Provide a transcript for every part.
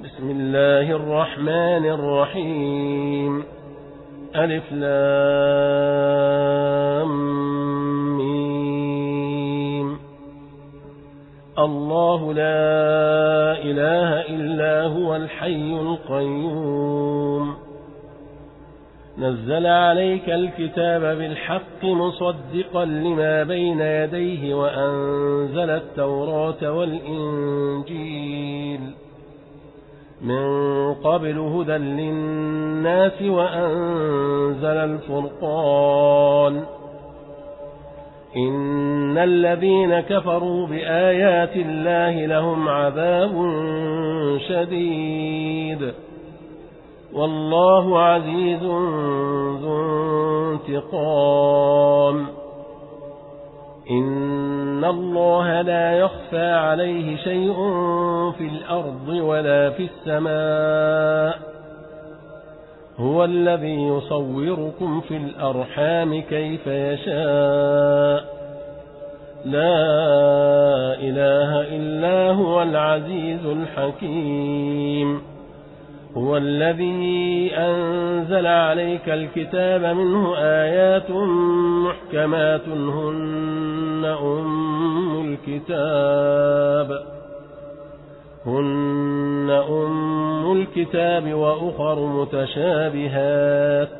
بسم الله الرحمن الرحيم. ألف لام ميم. الله لا إله إلا هو الحي القيوم. نزل عليك الكتاب بالحق مصدقا لما بين يديه وأنزل التوراة والإنجيل من قبل هدى للناس وأنزل الفرقان. إن الذين كفروا بآيات الله لهم عذاب شديد والله عزيز ذو انتقام. إن الله لا يخفى عليه شيء في الأرض ولا في السماء. هو الذي يصوركم في الأرحام كيف يشاء. لا إله إلا هو العزيز الحكيم. هو الذي أنزل عليك الكتاب منه آيات محكمات هن أم الكتاب وأخر متشابهات.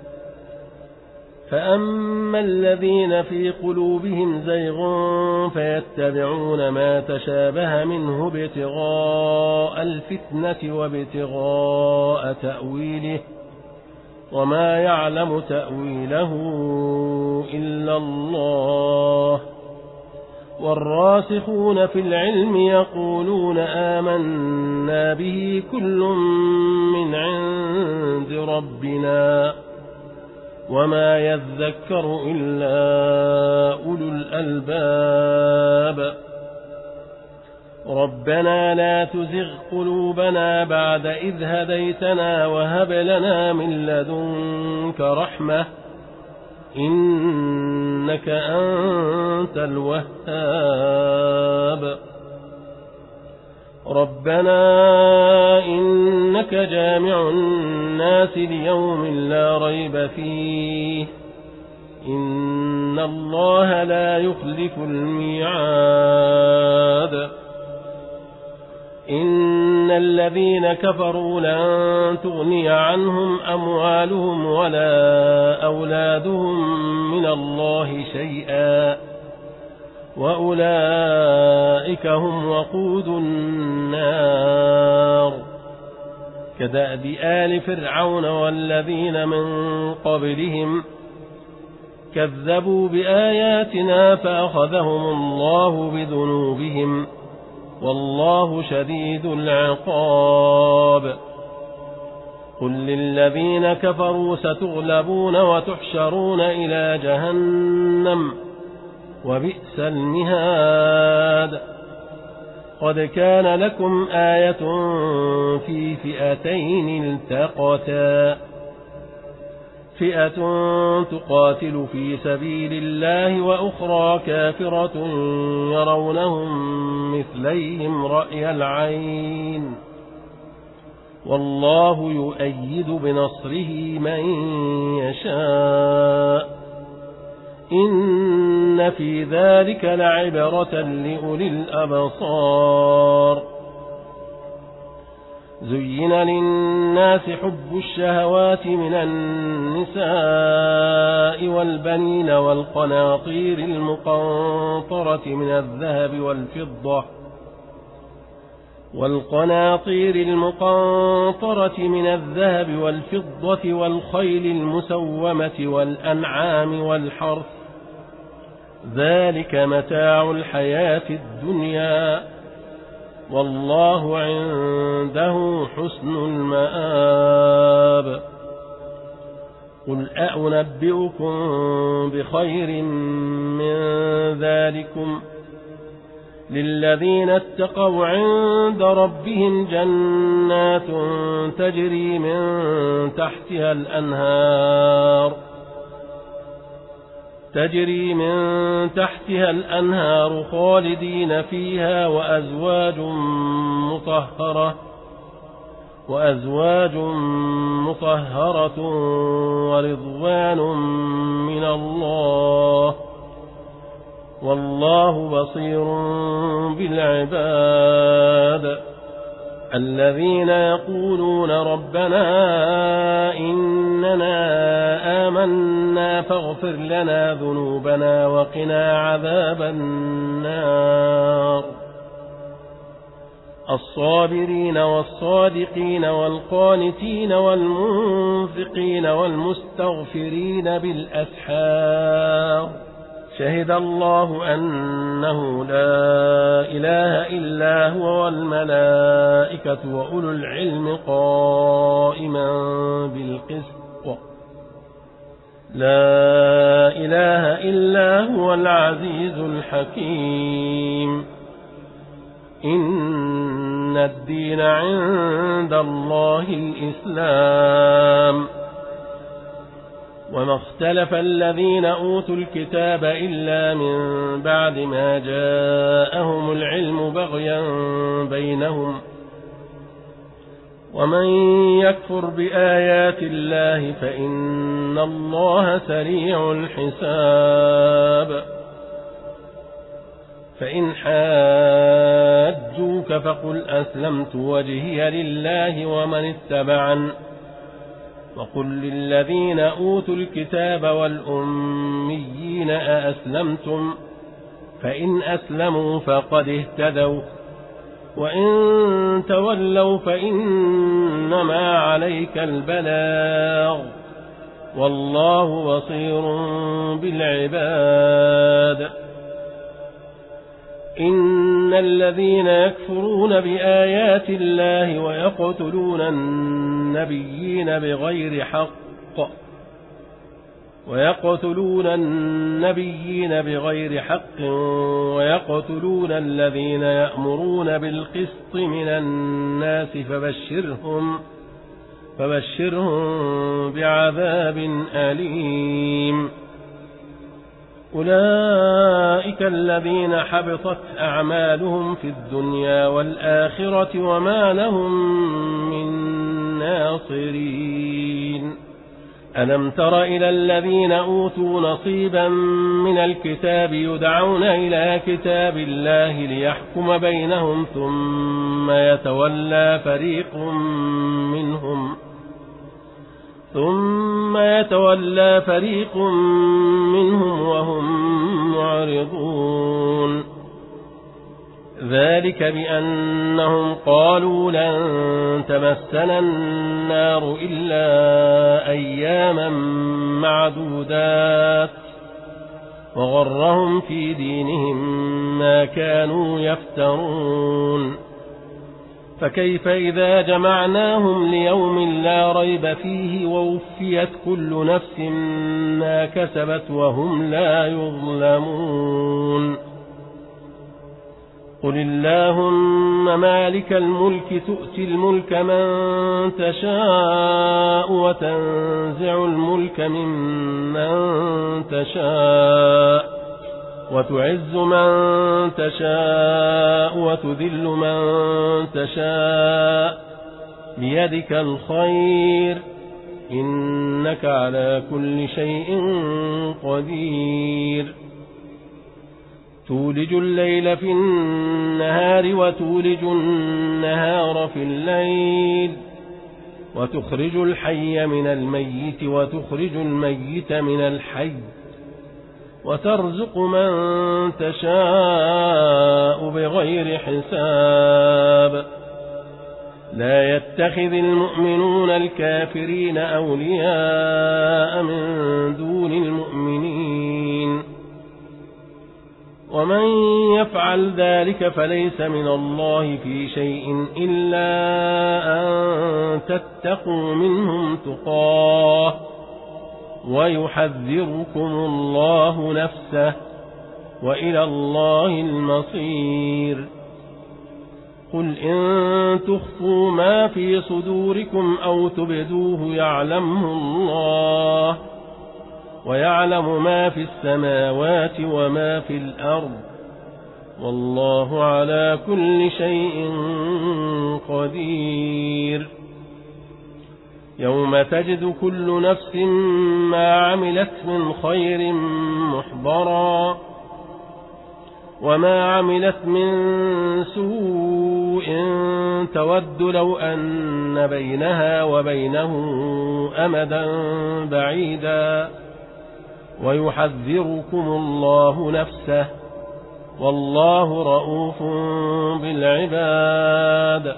فأما الذين في قلوبهم زيغ فيتبعون ما تشابه منه ابتغاء الفتنة وابتغاء تأويله وما يعلم تأويله إلا الله. والراسخون في العلم يقولون آمنا به كل من عند ربنا وما يذكر إلا أولو الألباب. ربنا لا تزغ قلوبنا بعد إذ هديتنا وهب لنا من لدنك رحمة إنك أنت الوهاب. ربنا إنك جامع الناس ليوم لا ريب فيه إن الله لا يخلف الميعاد. إن الذين كفروا لن تغني عنهم أموالهم ولا أولادهم من الله شيئا وأولئك هم وقود النار. كدأب آل فرعون والذين من قبلهم كذبوا بآياتنا فأخذهم الله بذنوبهم والله شديد العقاب. قل للذين كفروا ستغلبون وتحشرون إلى جهنم وبئس المهاد. قد كان لكم آية في فئتين التقتا فئة تقاتل في سبيل الله وأخرى كافرة يرونهم مثليهم رأي العين والله يؤيد بنصره من يشاء. إن في ذلك لعبرة لأولي الأبصار. زين للناس حب الشهوات من النساء والبنين والقناطير المقنطرة من الذهب والفضة والخيل المسومة والأنعام والحرث ذلك متاع الحياة الدنيا والله عنده حسن المآب. قل أنبئكم بخير من ذلكم للذين اتقوا عند ربهم جنات تجري من تحتها الأنهار خالدين فيها وأزواج مطهرة وأزواج مطهرة ورضوان من الله والله بصير بالعباد الذين يقولون ربنا إننا آمنا فاغفر لنا ذنوبنا وقنا عذاب النار الصابرين والصادقين والقانتين والمنفقين والمستغفرين بالأسحار شهد الله أنه لا إله إلا هو والملائكة وأولو العلم قائما بالقسط لا إله إلا هو العزيز الحكيم إن الدين عند الله الإسلام وما اختلف الذين أوتوا الكتاب إلا من بعد ما جاءهم العلم بغيا بينهم ومن يكفر بآيات الله فإن الله سريع الحساب فإن حاجوك فقل أسلمت وجهي لله ومن اتبعن وقل للذين أوتوا الكتاب والأميين أأسلمتم فإن أسلموا فقد اهتدوا وإن تولوا فإنما عليك البلاغ والله بصير بالعباد إن الذين يكفرون بآيات الله ويقتلون النبيين بغير حق ويقتلون الذين يأمرون بالقسط من الناس فبشرهم بعذاب أليم أولئك الذين حبطت أعمالهم في الدنيا والآخرة وما لهم من ناصرين ألم تر إلى الذين أوتوا نصيبا من الكتاب يدعون إلى كتاب الله ليحكم بينهم ثم يتولى فريق منهم وهم معرضون ذلك بأنهم قالوا لن تمسنا النار إلا أياما معدودات وغرهم في دينهم ما كانوا يفترون فكيف إذا جمعناهم ليوم لا ريب فيه ووفيت كل نفس ما كسبت وهم لا يظلمون قل اللهم مالك الملك تؤتي الملك من تشاء وتنزع الملك ممن تشاء وتعز من تشاء وتذل من تشاء بيدك الخير إنك على كل شيء قدير تولج الليل في النهار وتولج النهار في الليل وتخرج الحي من الميت وتخرج الميت من الحي وترزق من تشاء بغير حساب لا يتخذ المؤمنون الكافرين أولياء من دون المؤمنين ومن يفعل ذلك فليس من الله في شيء إلا أن تتقوا منهم تقاه ويحذركم الله نفسه وإلى الله المصير قل إن تخفوا ما في صدوركم أو تبدوه يعلمه الله ويعلم ما في السماوات وما في الأرض والله على كل شيء قدير يوم تجد كل نفس ما عملت من خير محضرا وما عملت من سوء تود لو أن بينها وبينه أمدا بعيدا ويحذركم الله نفسه والله رؤوف بالعباد.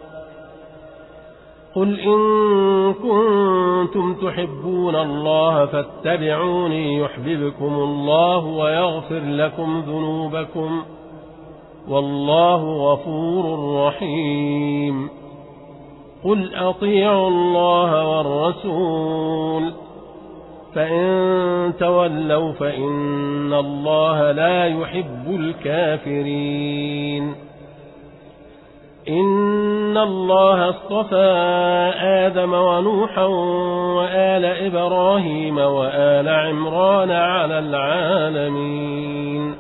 قل إن كنتم تحبون الله فاتبعوني يحببكم الله ويغفر لكم ذنوبكم والله غفور رحيم. قل أطيعوا الله والرسول فإن تولوا فإن الله لا يحب الكافرين. إن الله اصطفى آدم ونوحا وآل إبراهيم وآل عمران على العالمين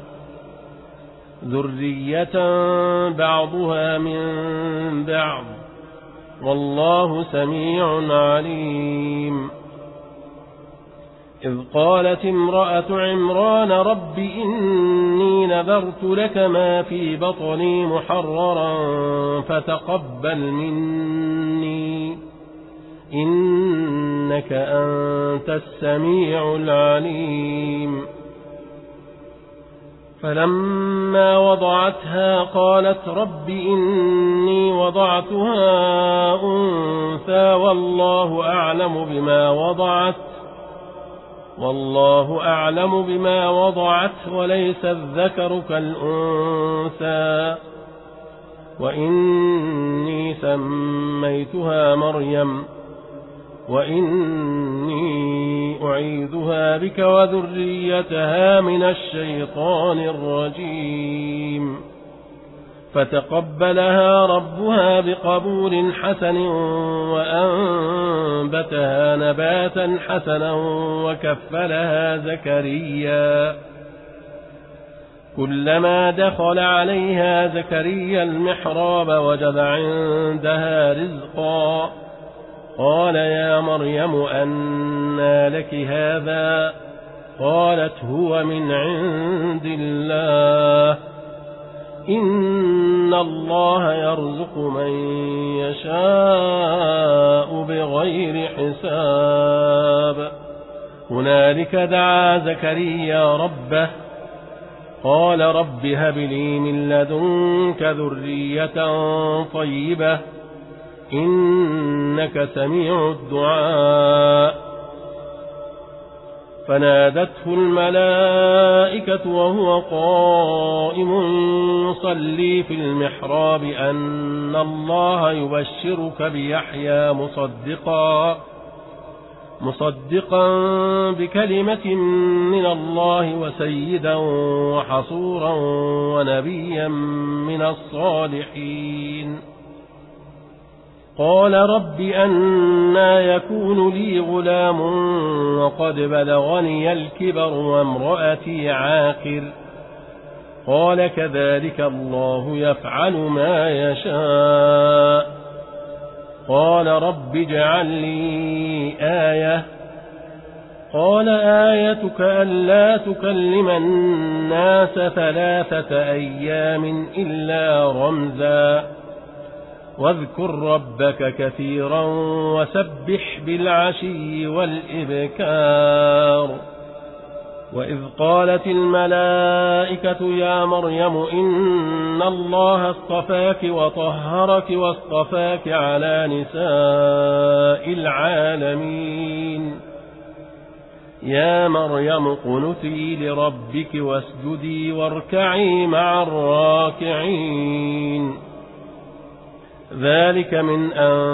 ذرية بعضها من بعض والله سميع عليم. إذ قالت امرأة عمران رب إني نذرت لك ما في بطني محررا فتقبل مني إنك أنت السميع العليم. فلما وضعتها قالت رب إني وضعتها أنثى والله أعلم بما وضعت وليس الذكر كالأنثى وإني سميتها مريم وإني أعيذها بك وذريتها من الشيطان الرجيم. فتقبلها ربها بقبول حسن وأنبتها نباتا حسنا وكفلها زكريا. كلما دخل عليها زكريا المحراب وجد عندها رزقا قال يا مريم أنى لك هذا قالت هو من عند الله إن الله يرزق من يشاء بغير حساب. هنالك دعا زكريا ربه قال رب هب لي من لدنك ذرية طيبة إنك سميع الدعاء. فنادته الملائكة وهو قائم يصلي في المحراب أن الله يبشرك بيحيى مصدقا بكلمة من الله وسيدا وحصورا ونبيا من الصالحين. قال رب أنى يكون لي غلام وقد بلغني الكبر وامرأتي عاقر قال كذلك الله يفعل ما يشاء. قال رب اجعل لي آية قال آيتك ألا تكلم الناس 3 أيام إلا رمزا واذكر ربك كثيرا وسبح بالعشي والإبكار. وإذ قالت الملائكة يا مريم إن الله اصطفاك وطهرك واصطفاك على نساء العالمين يا مريم اقنتي لربك واسجدي واركعي مع الراكعين. ذلك من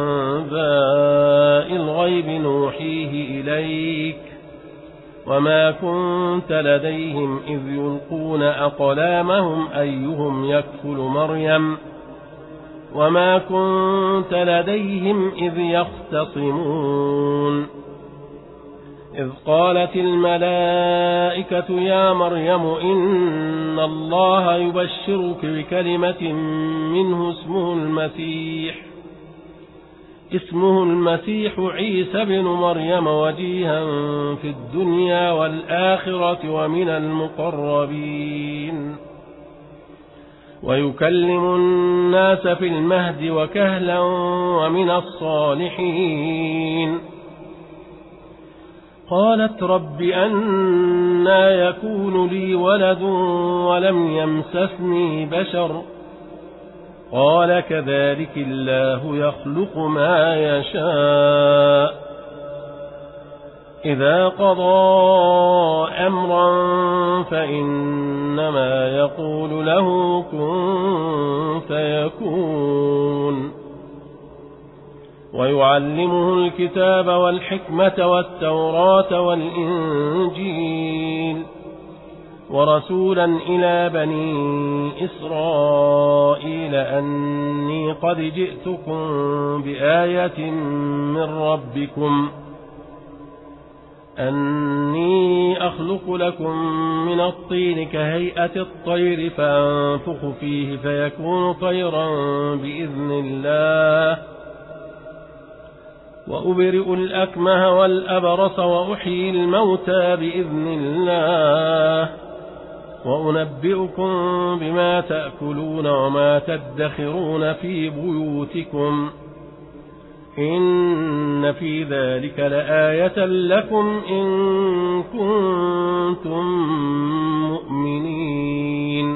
أنباء الغيب نوحيه إليك وما كنت لديهم إذ يلقون أقلامهم أيهم يكفل مريم وما كنت لديهم إذ يختصمون. إذ قالت الملائكة يا مريم إن الله يبشرك بكلمة منه اسمه المسيح اسمه المسيح عيسى بن مريم وجيها في الدنيا والآخرة ومن المقربين ويكلم الناس في المهد وكهلا ومن الصالحين. قالت رب أنى يكون لي ولد ولم يمسسني بشر قال كذلك الله يخلق ما يشاء إذا قضى أمرا فإنما يقول له كن فيكون. ويعلمه الكتاب والحكمة والتوراة والإنجيل ورسولا إلى بني إسرائيل أني قد جئتكم بآية من ربكم أني أخلق لكم من الطين كهيئة الطير فأنفخ فيه فيكون طيرا بإذن الله وأبرئ الأكمه والأبرص وأحيي الموتى بإذن الله وأنبئكم بما تأكلون وما تدخرون في بيوتكم إن في ذلك لآية لكم إن كنتم مؤمنين.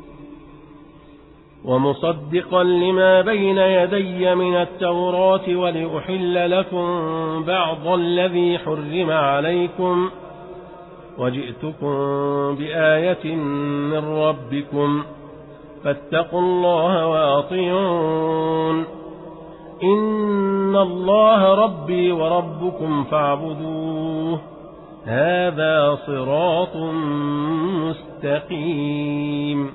ومصدقا لما بين يدي من التوراة ولأحل لكم بعض الذي حرم عليكم وجئتكم بآية من ربكم فاتقوا الله وأطيعون إن الله ربي وربكم فاعبدوه هذا صراط مستقيم.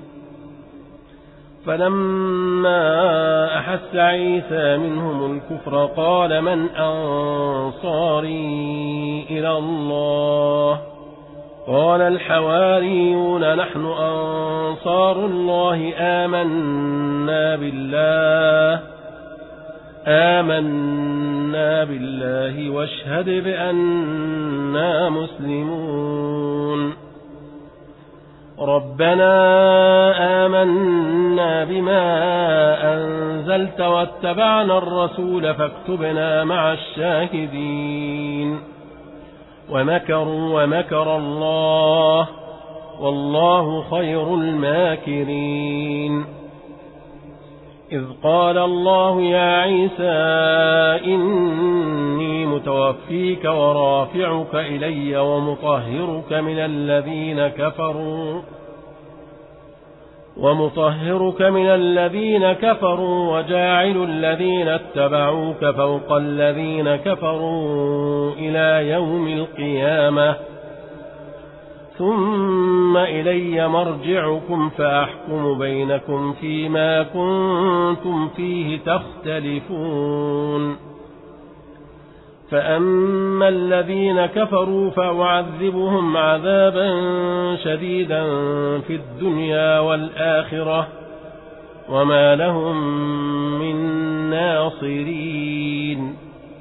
فلما أحس عيسى منهم الكفر قال من أنصاري إلى الله قال الحواريون نحن أنصار الله آمنا بالله واشهد بأننا مسلمون. ربنا آمنا بما أنزلت واتبعنا الرسول فاكتبنا مع الشاهدين. ومكروا ومكر الله والله خير الماكرين. إذ قال الله يا عيسى إني متوفيك ورافعك إلي ومطهرك من الذين كفروا وجاعل الذين اتبعوك فوق الذين كفروا إلى يوم القيامة ثم إلي مرجعكم فأحكم بينكم فيما كنتم فيه تختلفون. فأما الذين كفروا فأعذبهم عذابا شديدا في الدنيا والآخرة وما لهم من ناصرين.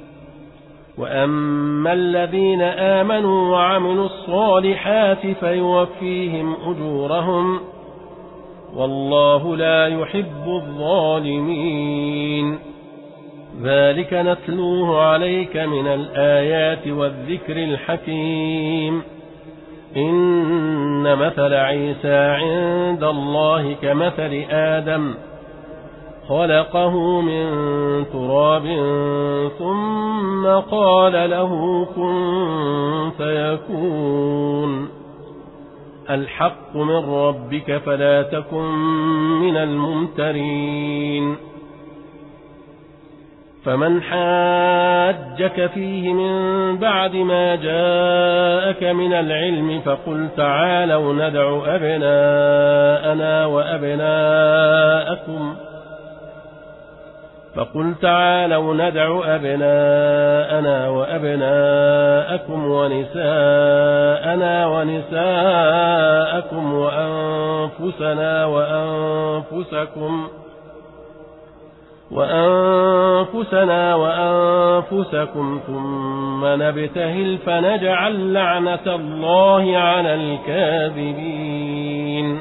وأما الذين آمنوا وعملوا الصالحات فيوفيهم أجورهم والله لا يحب الظالمين. ذلك نتلوه عليك من الآيات والذكر الحكيم. إن مثل عيسى عند الله كمثل آدم خلقه من تراب ثم قال له كن فيكون. الحق من ربك فلا تكن من الممترين. فمن حاجك فيه من بعد ما جاءك من العلم فقل تعالوا ندع أبناءنا وأبناءكم ونساءنا ونساءكم وأنفسنا وأنفسكم ثم نبتهل فنجعل لعنة الله على الكاذبين.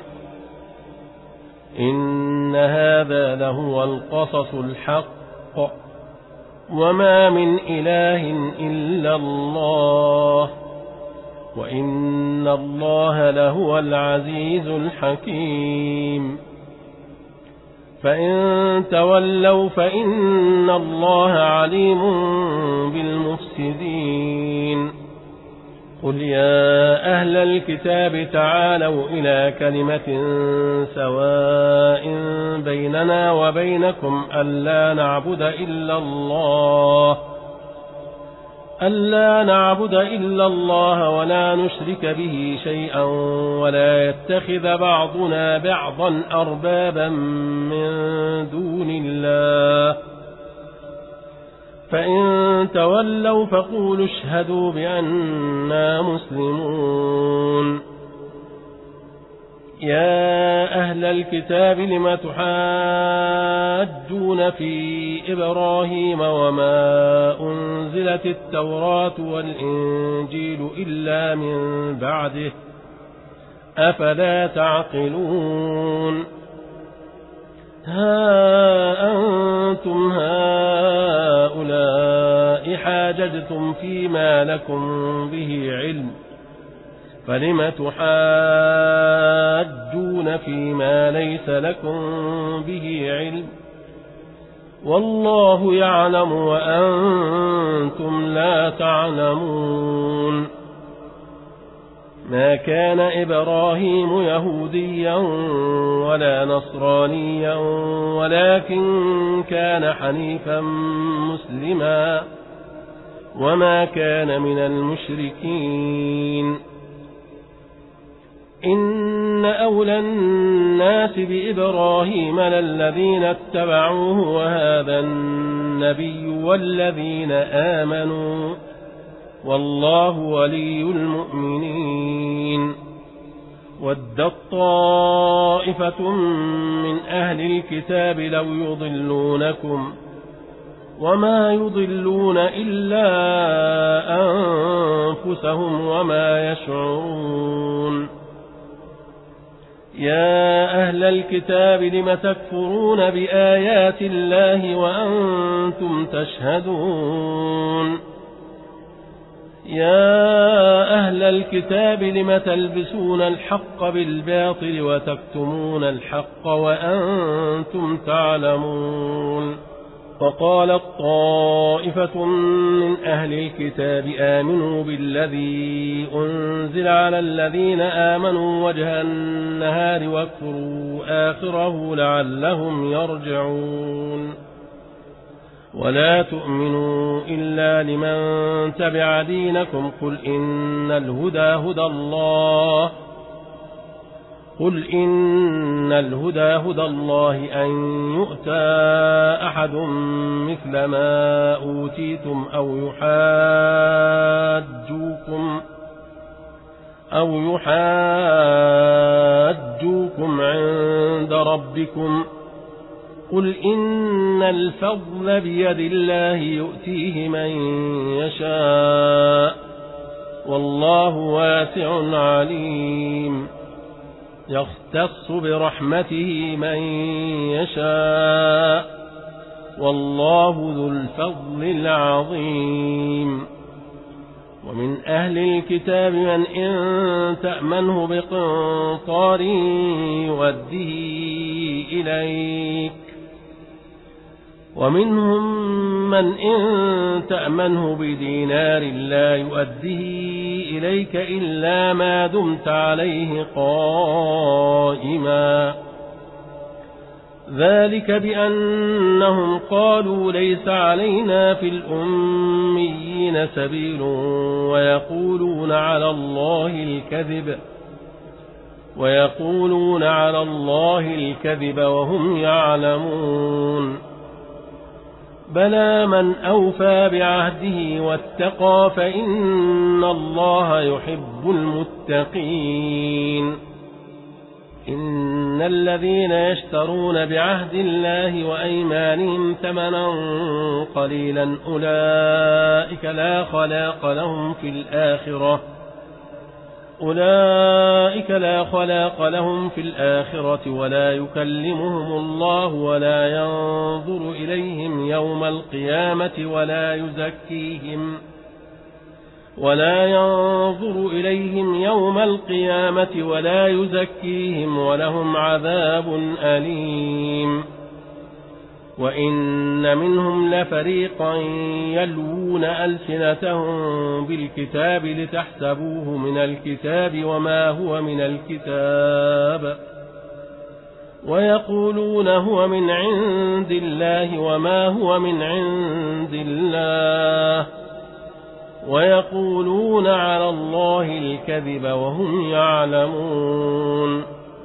إن هذا لهو القصص الحق وما من إله إلا الله وإن الله لهو العزيز الحكيم. فإن تولوا فإن الله عليم بالمفسدين. قل يا أهل الكتاب تعالوا إلى كلمة سواء بيننا وبينكم ألا نعبد إلا الله ولا نشرك به شيئا ولا يتخذ بعضنا بعضا أربابا من دون الله. فإن تولوا فقولوا اشهدوا بأننا مسلمون. يا أهل الكتاب لم تحاجون في إبراهيم وما أنزلت التوراة والإنجيل إلا من بعده أفلا تعقلون. ها أنتم هؤلاء حاججتم فيما لكم به علم فلم تحاجون فيما ليس لكم به علم والله يعلم وأنتم لا تعلمون. ما كان إبراهيم يهوديا ولا نصرانيا ولكن كان حنيفا مسلما وما كان من المشركين. إن أولى الناس بإبراهيم للذين اتبعوه وهذا النبي والذين آمنوا والله ولي المؤمنين. ودت طائفة من أهل الكتاب لو يضلونكم وما يضلون إلا أنفسهم وما يشعرون. يا أهل الكتاب لم تكفرون بآيات الله وأنتم تشهدون. يا أهل الكتاب لم تلبسون الحق بالباطل وتكتمون الحق وأنتم تعلمون. وقالت طائفة من أهل الكتاب آمنوا بالذي أنزل على الذين آمنوا وجه النهار واكفروا آخره لعلهم يرجعون. ولا تؤمنوا إلا لمن تبع دينكم قل إن الهدى هدى الله أن يؤتى أحد مثل ما أوتيتم أو يحاجوكم عند ربكم قل إن الفضل بيد الله يؤتيه من يشاء والله واسع عليم. يختص برحمته من يشاء والله ذو الفضل العظيم. ومن أهل الكتاب من إن تأمنه بقنطار يؤديه إليك ومنهم من إن تأمنه بدينار لا يؤديه إليك إلا ما دمت عليه قائما. ذلك بأنهم قالوا ليس علينا في الأميين سبيل ويقولون على الله الكذب وهم يعلمون. بلى من أوفى بعهده واتقى فإن الله يحب المتقين. إن الذين يشترون بعهد الله وأيمانهم ثمنا قليلا أولئك لا خلاق لهم في الآخرة ولا يكلمهم الله ولا ينظر إليهم يوم القيامة ولا يزكيهم ولهم عذاب أليم. وإن منهم لفريقا يلوون ألسنتهم بالكتاب لتحسبوه من الكتاب وما هو من الكتاب ويقولون هو من عند الله وما هو من عند الله ويقولون على الله الكذب وهم يعلمون.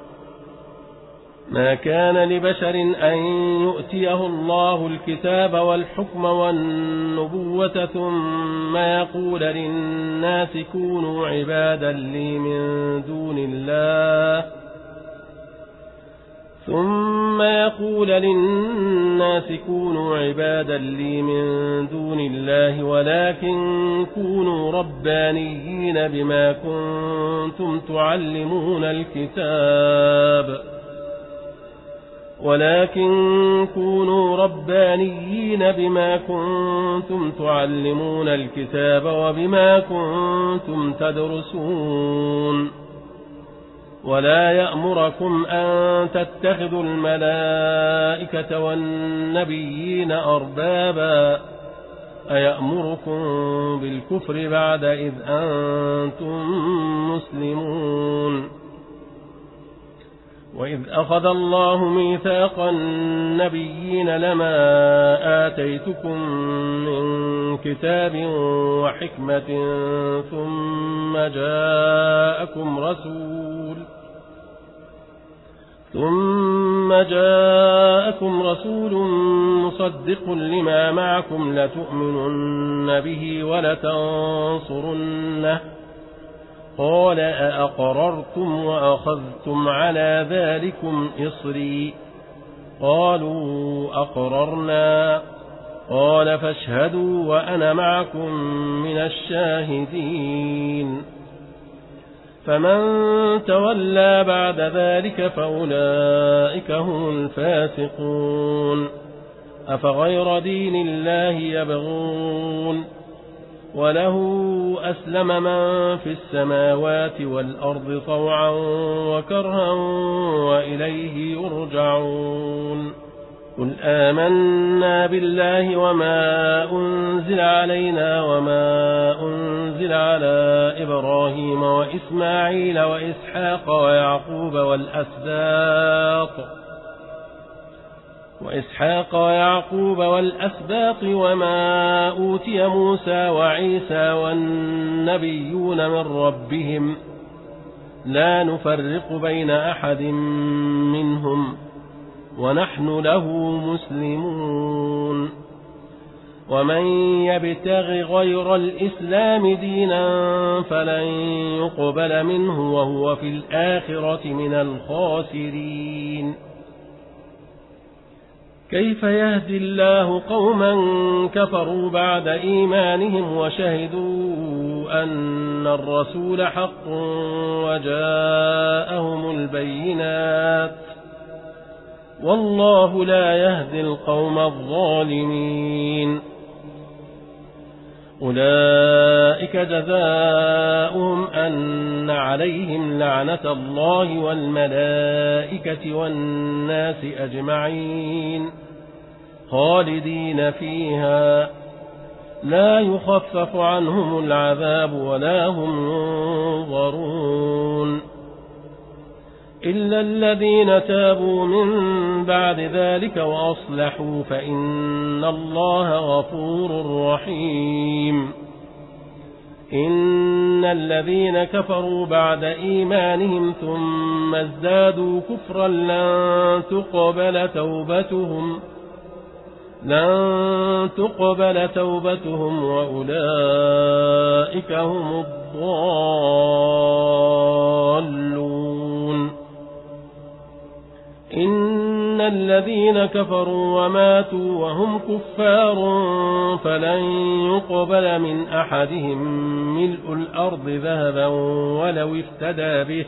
ما كان لبشر أن يؤتيه الله الكتاب والحكم والنبوة ثم يقول للناس كونوا عبادا لي من دون الله ولكن كونوا ربانيين بما كنتم تعلمون الكتاب وبما كنتم تدرسون. ولا يأمركم أن تتخذوا الملائكة والنبيين أربابا أيأمركم بالكفر بعد إذ أنتم مسلمون. وإذ أخذ الله ميثاق النبيين لما آتيتكم من كتاب وحكمة ثم جاءكم رسول مصدق لما معكم لتؤمنن به ولتنصرنه قال أأقررتم وأخذتم على ذلكم إصري قالوا أقررنا قال فاشهدوا وأنا معكم من الشاهدين. فمن تولى بعد ذلك فأولئك هم الفاسقون. أفغير دين الله يبغون وله أسلم من في السماوات والأرض طوعا وكرها وإليه يرجعون. قل آمنا بالله وما أنزل علينا وما أنزل على إبراهيم وإسماعيل وإسحاق ويعقوب والأسباط وما أوتي موسى وعيسى والنبيون من ربهم لا نفرق بين أحد منهم ونحن له مسلمون. ومن يبتغ غير الإسلام دينا فلن يقبل منه وهو في الآخرة من الخاسرين. كيف يهدي الله قوما كفروا بعد إيمانهم وشهدوا أن الرسول حق وجاءهم البينات والله لا يهدي القوم الظالمين. أولئك جزاؤهم أن عليهم لعنة الله والملائكة والناس أجمعين خالدين فيها لا يخفف عنهم العذاب ولا هم ينظرون إلا الذين تابوا من بعد ذلك وأصلحوا فإن الله غفور رحيم. إن الذين كفروا بعد إيمانهم ثم ازدادوا كفرا لن تقبل توبتهم وأولئك هم الضالون. إن الذين كفروا وماتوا وهم كفار فلن يقبل من أحدهم ملء الأرض ذهبا ولو افتدى به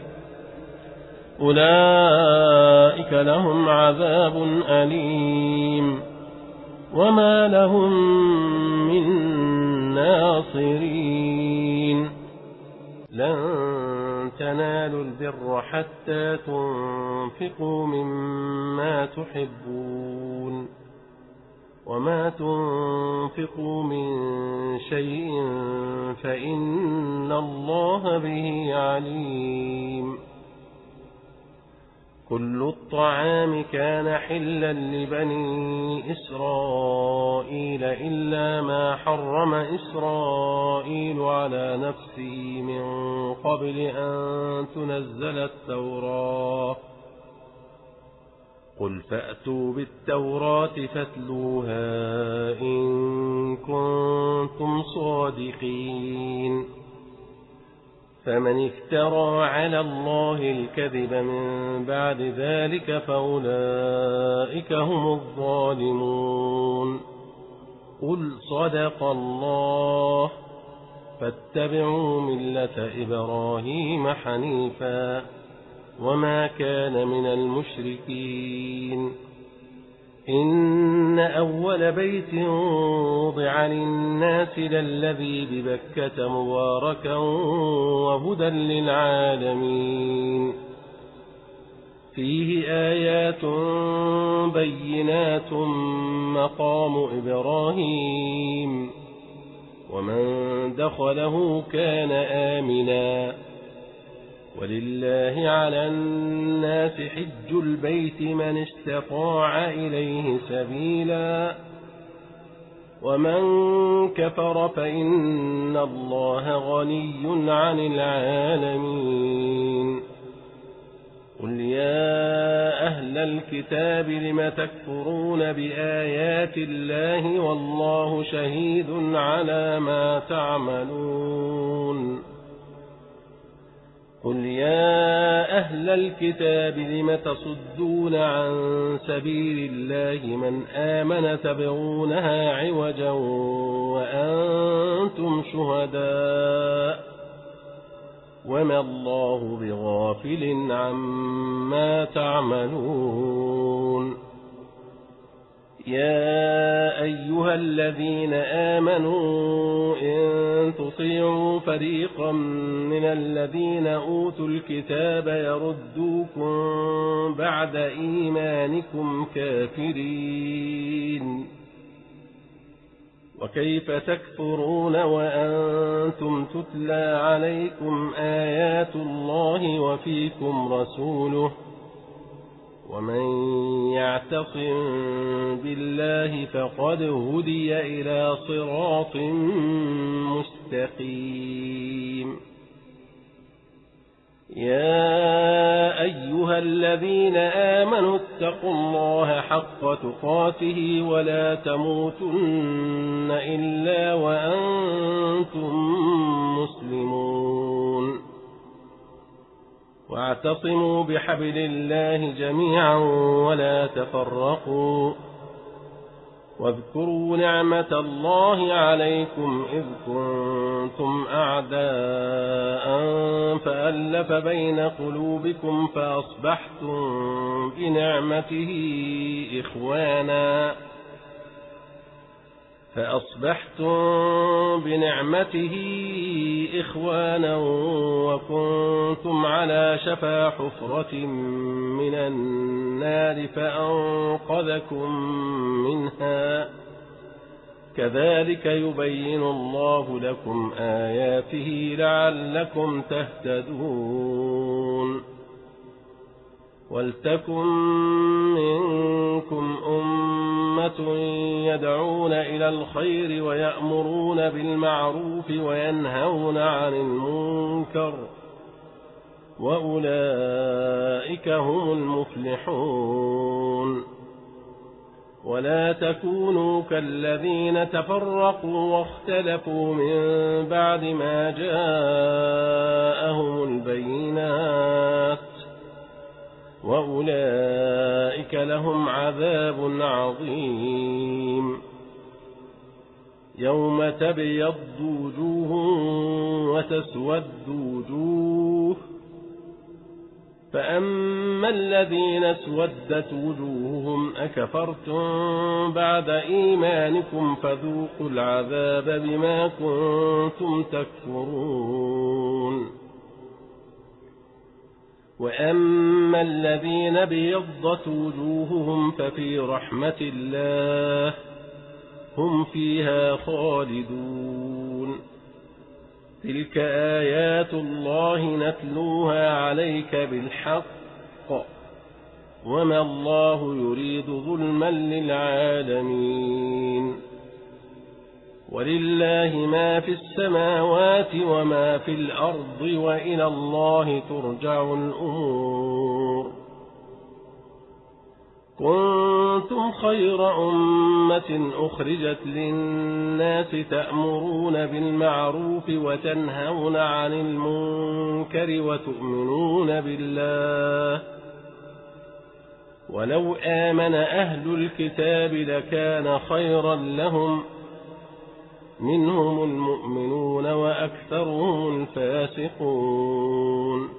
أولئك لهم عذاب أليم وما لهم من ناصرين لن تنالوا البر حتى تنفقوا مما تحبون وما تنفقوا من شيء فإن الله به عليم كل الطعام كان حلا لبني إسرائيل إلا ما حرم إسرائيل على نفسه من قبل أن تنزل التوراة قل فأتوا بالتوراة فاتلوها إن كنتم صادقين فمن افترى على الله الكذب من بعد ذلك فأولئك هم الظالمون قل صدق الله فاتبعوا ملة إبراهيم حنيفا وما كان من المشركين إن أول بيت وضع للناس للذي ببكة مباركا وهدى للعالمين فيه آيات بينات مقام إبراهيم ومن دخله كان آمنا ولله على الناس حج البيت من استطاع إليه سبيلا ومن كفر فإن الله غني عن العالمين قل يا أهل الكتاب لم تكفرون بآيات الله والله شهيد على ما تعملون قل يا أهل الكتاب لم تصدون عن سبيل الله من آمن تبغونها عوجا وأنتم شهداء وما الله بغافل عما تعملون يا أيها الذين آمنوا إن تطيعوا فريقا من الذين أوتوا الكتاب يردوكم بعد إيمانكم كافرين وكيف تكفرون وأنتم تتلى عليكم آيات الله وفيكم رسوله ومن يعتصم بالله فقد هدي إلى صراط مستقيم يا أيها الذين آمنوا اتقوا الله حق تقاته ولا تموتن إلا وأنتم مسلمون واعتصموا بحبل الله جميعا ولا تفرقوا واذكروا نعمة الله عليكم إذ كنتم أعداء فألف بين قلوبكم فأصبحتم بنعمته إخوانا وكنتم على شفا حفرة من النار فأنقذكم منها كذلك يبين الله لكم آياته لعلكم تهتدون ولتكن منكم أمة يدعون إلى الخير ويأمرون بالمعروف وينهون عن المنكر وأولئك هم المفلحون ولا تكونوا كالذين تفرقوا واختلفوا من بعد ما جاءهم البينات وأولئك لهم عذاب عظيم. يوم تبيض وجوه وتسود وجوه، فأما الذين اسودت وجوههم أكفرتم بعد إيمانكم فذوقوا العذاب بما كنتم تكفرون. وأما الذين بيضت وجوههم ففي رحمة الله هم فيها خالدون. تلك آيات الله نتلوها عليك بالحق، وما الله يريد ظلما للعالمين. ولله ما في السماوات وما في الأرض، وإلى الله ترجع الأمور. كنتم خير أمة أخرجت للناس تأمرون بالمعروف وتنهون عن المنكر وتؤمنون بالله. ولو آمن أهل الكتاب لكان خيرا لهم، منهم المؤمنون وأكثرهم الفاسقون.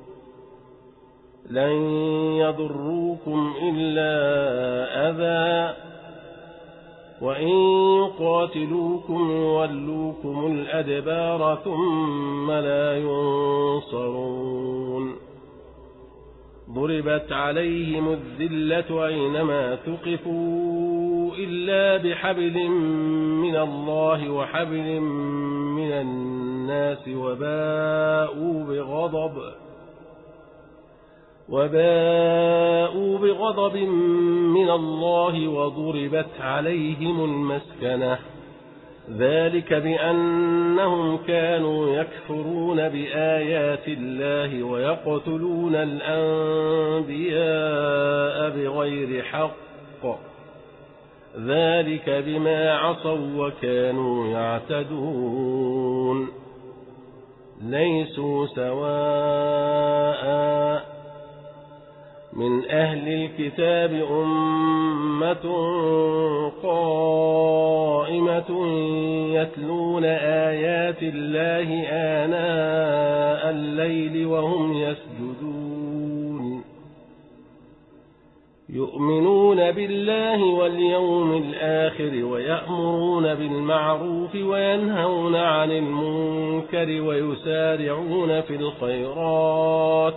لن يضروكم إلا أذى، وإن يقاتلوكم يولوكم الأدبار ثم لا ينصرون. ضربت عليهم الذلة أينما ثقفوا إلا بحبل من الله وحبل من الناس، وباءوا بغضب من الله وضربت عليهم المسكنة. ذلك بأنهم كانوا يكفرون بآيات الله ويقتلون الأنبياء بغير حق، ذلك بما عصوا وكانوا يعتدون. ليسوا سواء، من أهل الكتاب أمة قائمة يتلون آيات الله آناء الليل وهم يسجدون، يؤمنون بالله واليوم الآخر ويأمرون بالمعروف وينهون عن المنكر ويسارعون في الخيرات،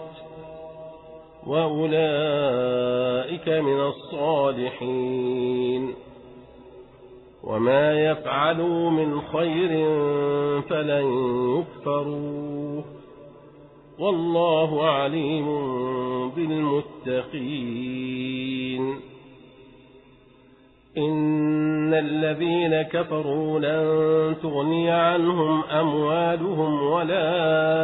وأولئك من الصالحين. وما يفعلوا من خير فلن يكفروه، والله عليم بالمتقين. إن الذين كفروا لن تغني عنهم أموالهم ولا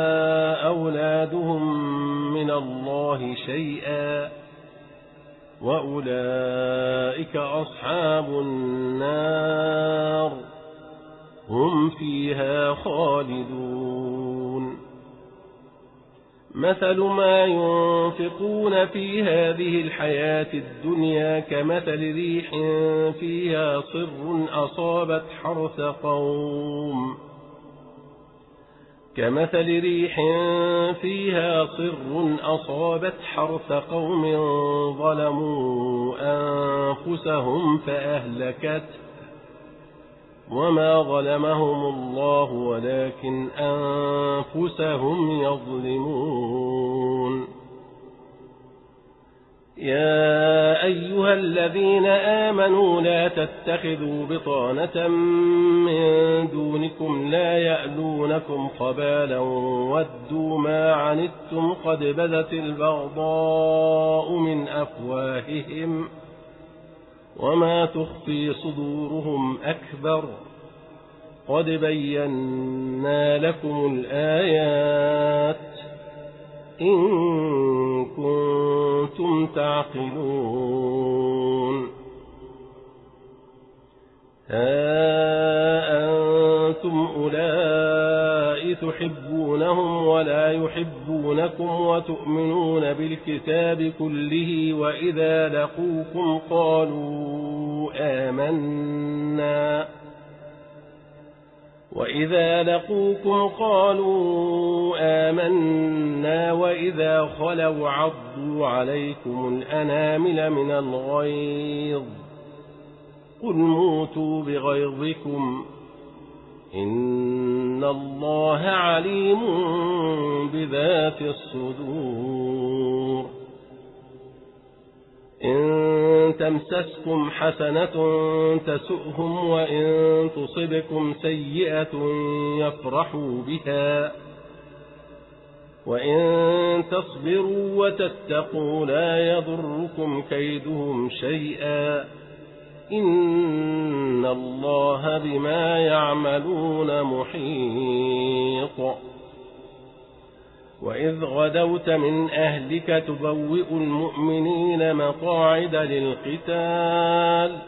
أولادهم من الله شيئا، وأولئك أصحاب النار هم فيها خالدون. مثل ما ينفقون في هذه الحياة الدنيا كمثل ريح فيها صر أصابت حرث قوم ظلموا أنفسهم فأهلكته، وما ظلمهم الله ولكن أنفسهم يظلمون. يا أيها الذين آمنوا لا تتخذوا بطانة من دونكم لا يألونكم خبالا ودوا ما عنتم قد بدت البغضاء من أفواههم وما تخفي صدورهم أكبر، قد بينا لكم الآيات إن كنتم تعقلون. ها أنتم أولئك تحبونهم ولا يحبونكم وتؤمنون بالكتاب كله وإذا لقوكم قالوا آمنا وإذا خلوا عضوا عليكم الأنامل من الغيظ قل موتوا بغيظكم إن الله عليم بذات الصدور إن تمسسكم حسنة تسؤهم وإن تصبكم سيئة يفرحوا بها وإن تصبروا وتتقوا لا يضركم كيدهم شيئا إن الله بما يعملون محيط وإذ غدوت من أهلك تبوئ المؤمنين مقاعد للقتال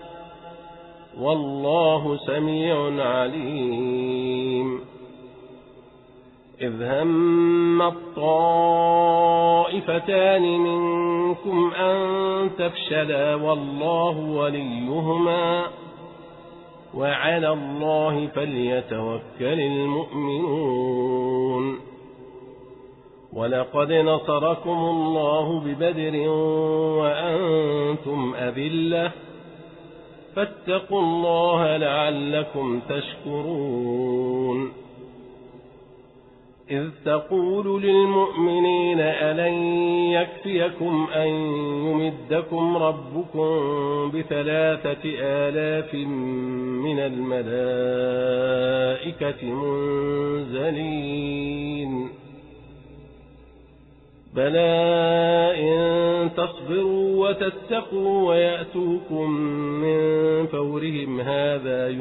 والله سميع عليم إذ هم الطائفتان منكم أن تفشلا والله وليهما وعلى الله فليتوكل المؤمنون ولقد نصركم الله ببدر وأنتم أذلة فاتقوا الله لعلكم تشكرون إذ تقول للمؤمنين ألن يكفيكم أن يمدكم ربكم ب3,000 من الملائكة منزلين بلى إن تصبروا وتتقوا ويأتوكم من فورهم هذا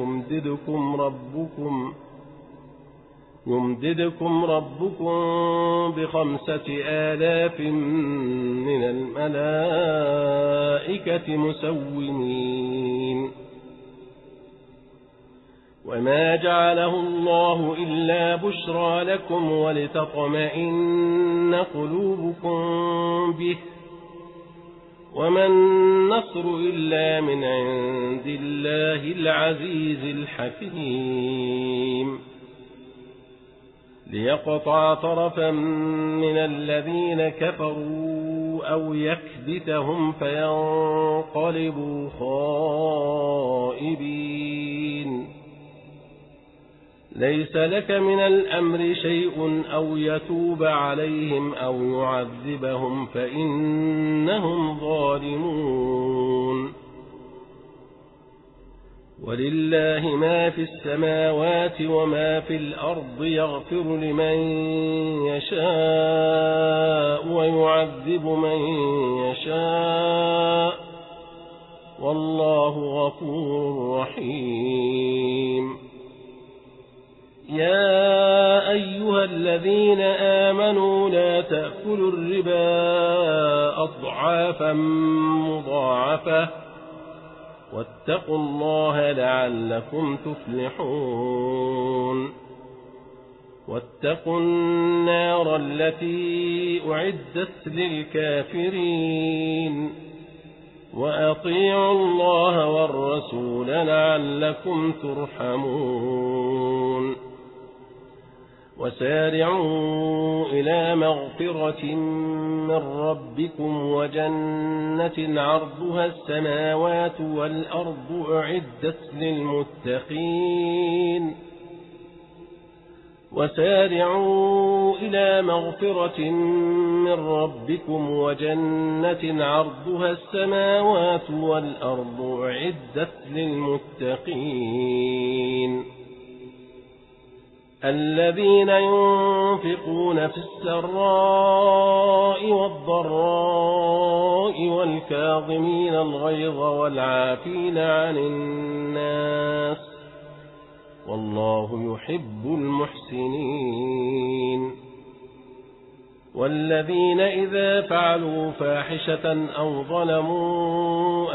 يمددكم ربكم ب5,000 من الملائكة مسومين وما جعله الله إلا بشرى لكم ولتطمئن قلوبكم به وما النصر إلا من عند الله العزيز الحكيم ليقطع طرفا من الذين كفروا أو يكبتهم فينقلبوا خائبين ليس لك من الأمر شيء أو يتوب عليهم أو يعذبهم فإنهم ظالمون ولله ما في السماوات وما في الأرض يغفر لمن يشاء ويعذب من يشاء والله غفور رحيم يا أيها الذين آمنوا لا تأكلوا الربا أضعافا مضاعفة واتقوا الله لعلكم تفلحون واتقوا النار التي أعدت للكافرين وأطيعوا الله والرسول لعلكم ترحمون وسارعوا إلى مغفرة من ربكم وجنة عرضها السماوات والأرض أعدت للمتقين وسارعوا إلى مغفرة من ربكم وجنة عرضها السماوات والأرض أعدت للمتقين الذين ينفقون في السراء والضراء والكاظمين الغيظ والعافين عن الناس والله يحب المحسنين والذين إذا فعلوا فاحشة أو ظلموا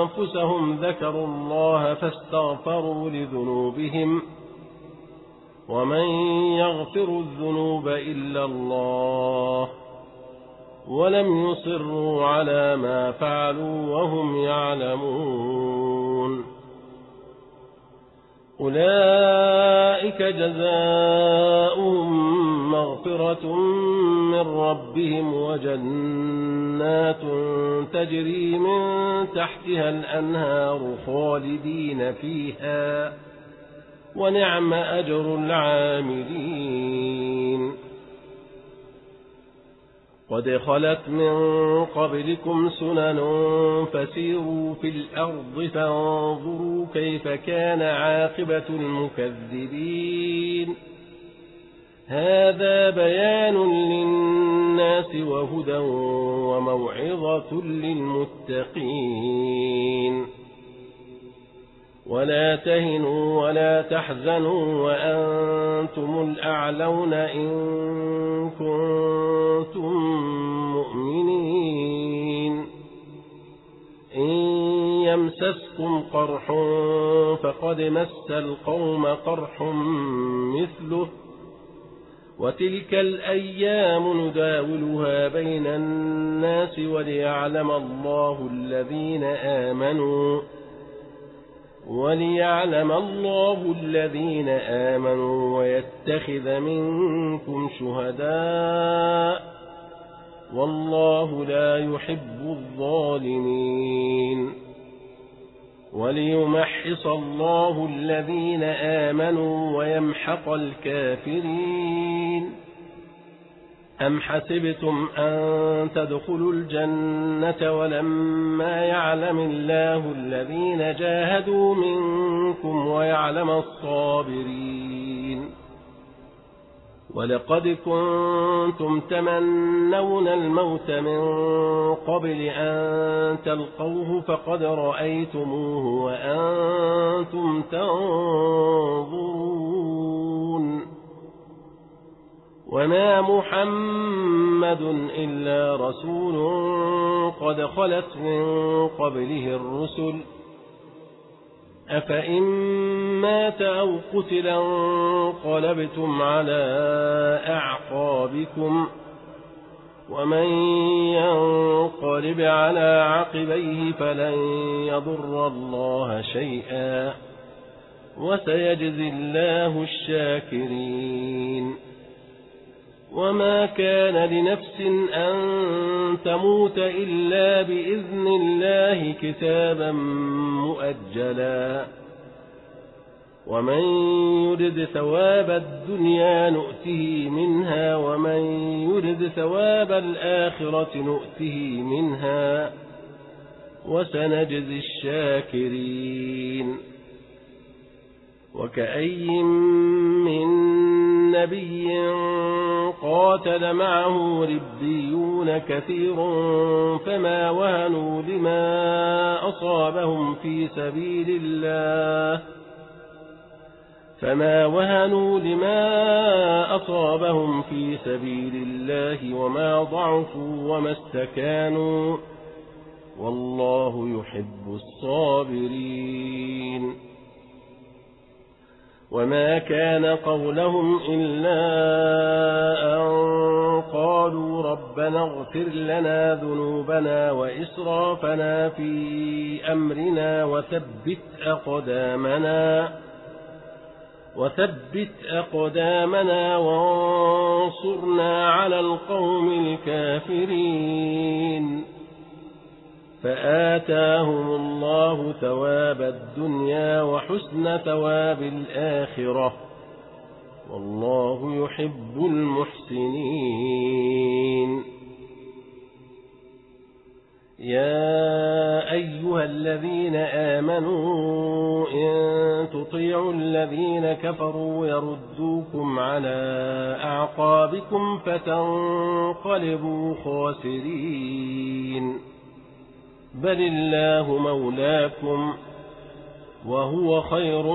أنفسهم ذكروا الله فاستغفروا لذنوبهم ومن يغفر الذنوب إلا الله ولم يصروا على ما فعلوا وهم يعلمون أولئك جزاؤهم مغفرة من ربهم وجنات تجري من تحتها الأنهار خالدين فيها ونعم أجر العاملين قد خلت من قبلكم سنن فسيروا في الأرض فانظروا كيف كان عاقبة المكذبين هذا بيان للناس وهدى وموعظة للمتقين ولا تهنوا ولا تحزنوا وأنتم الأعلون إن كنتم مؤمنين إن يمسسكم قرح فقد مس القوم قرح مثله وتلك الأيام نداولها بين الناس وليعلم الله الذين آمنوا ويتخذ منكم شهداء والله لا يحب الظالمين وليمحص الله الذين آمنوا ويمحق الكافرين أم حسبتم أن تدخلوا الجنة ولما يعلم الله الذين جاهدوا منكم ويعلم الصابرين ولقد كنتم تمنون الموت من قبل أن تلقوه فقد رأيتموه وأنتم تنظرون وما محمد إلا رسول قد خلت من قبله الرسل أفإن مات أو قتل انقلبتم على أعقابكم ومن ينقلب على عقبيه فلن يضر الله شيئا وسيجزي الله الشاكرين وما كان لنفس أن تموت إلا بإذن الله كتابا مؤجلا ومن يرد ثواب الدنيا نؤته منها ومن يرد ثواب الآخرة نؤته منها وسنجزي الشاكرين وكأي من نبي قاتل معه ربيون كثير فما وهنوا لما أصابهم في سبيل الله وما ضعفوا وما استكانوا والله يحب الصابرين وما كان قولهم إلا أن قالوا ربنا اغفر لنا ذنوبنا وإسرافنا في أمرنا وثبت أقدامنا وانصرنا على القوم الكافرين فآتاهم الله ثواب الدنيا وحسن ثواب الآخرة والله يحب المحسنين يا أيها الذين آمنوا إن تطيعوا الذين كفروا يردوكم على أعقابكم فتنقلبوا خاسرين بل الله مولاكم وهو خير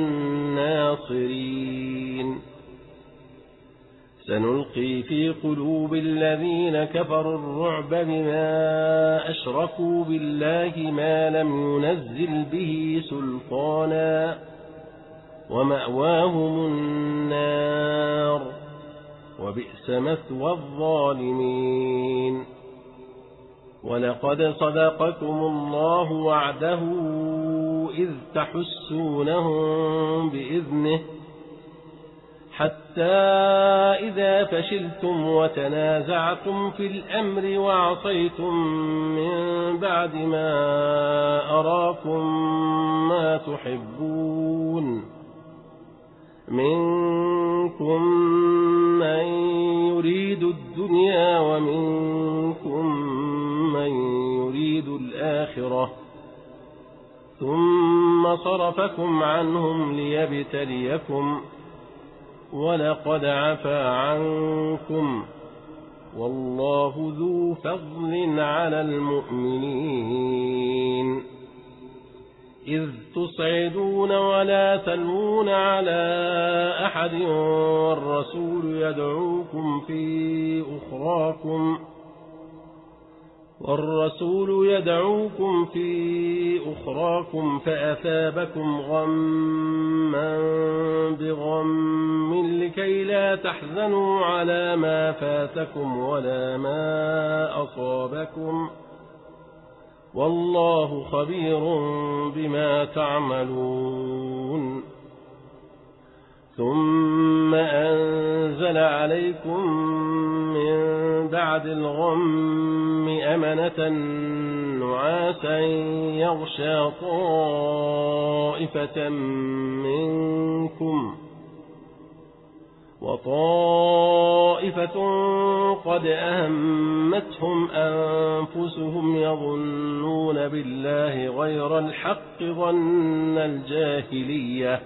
الناصرين سنلقي في قلوب الذين كفروا الرعب بما أشركوا بالله ما لم ينزل به سلطانا ومأواهم النار وبئس مثوى الظالمين. ولقد صدقكم الله وعده إذ تحسونهم بإذنه حتى إذا فشلتم وتنازعتم في الأمر وعصيتم من بعد ما أراكم ما تحبون منكم من يريد الدنيا ومنكم من يريد الآخرة ثم صرفكم عنهم ليبتليكم ولقد عفا عنكم والله ذو فضل على المؤمنين. إذ تصعدون ولا تلوون على أحد والرسول يدعوكم في أخراكم فأثابكم غما بغم لكي لا تحزنوا على ما فاتكم ولا ما أصابكم والله خبير بما تعملون. ثم أنزل عليكم من بعد الغم أمنة نعاسا يغشى طائفة منكم وطائفة قد أهمتهم أنفسهم يظنون بالله غير الحق ظن الجاهلية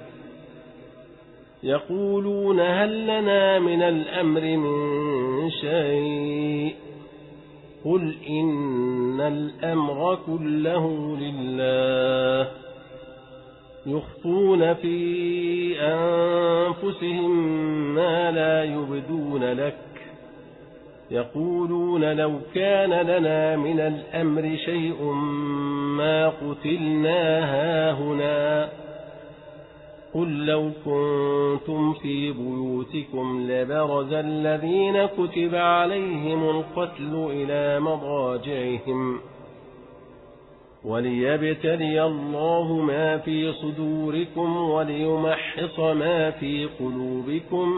يقولون هل لنا من الأمر من شيء قل إن الأمر كله لله يخفون في أنفسهم ما لا يبدون لك يقولون لو كان لنا من الأمر شيء ما قتلنا هاهنا قل لو كنتم في بيوتكم لبرز الذين كتب عليهم القتل إلى مضاجعهم وليبتلي الله ما في صدوركم وليمحص ما في قلوبكم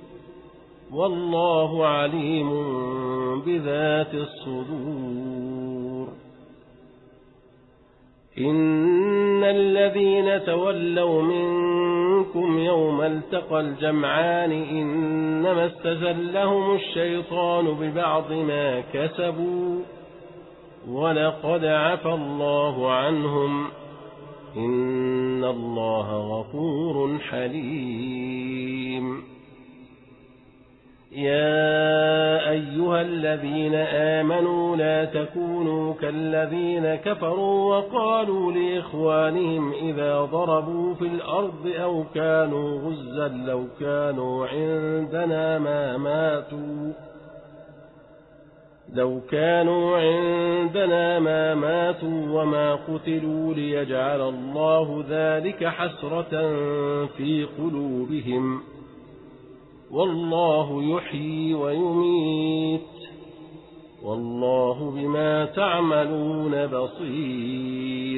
والله عليم بذات الصدور. إن الذين تولوا منكم يوم التقى الجمعان إنما استزلهم الشيطان ببعض ما كسبوا ولقد عفى الله عنهم إن الله غفور حليم. يا أيها الذين آمنوا لا تكونوا كالذين كفروا وقالوا لإخوانهم إذا ضربوا في الأرض أو كانوا غزا لو كانوا عندنا ما ماتوا وما قتلوا ليجعل الله ذلك حسرة في قلوبهم والله يحيي ويميت والله بما تعملون بصير.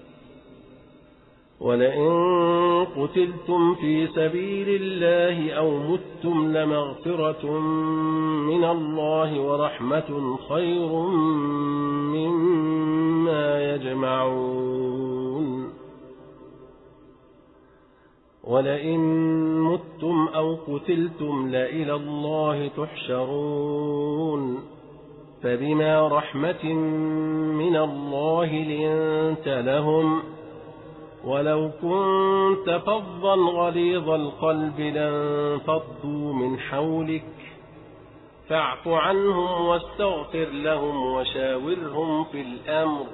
ولئن قتلتم في سبيل الله أو متم لمغفرة من الله ورحمة خير مما يجمعون. ولئن متم أو قتلتم لإلى الله تحشرون فبما رحمة من الله لنت لهم ولو كنت فظا غليظ القلب لانفضوا من حولك فاعف عنهم واستغفر لهم وشاورهم في الأمر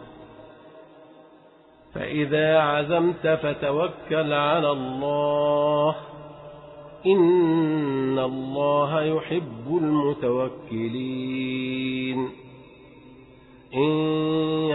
فإذا عزمت فتوكل على الله إن الله يحب المتوكلين. إن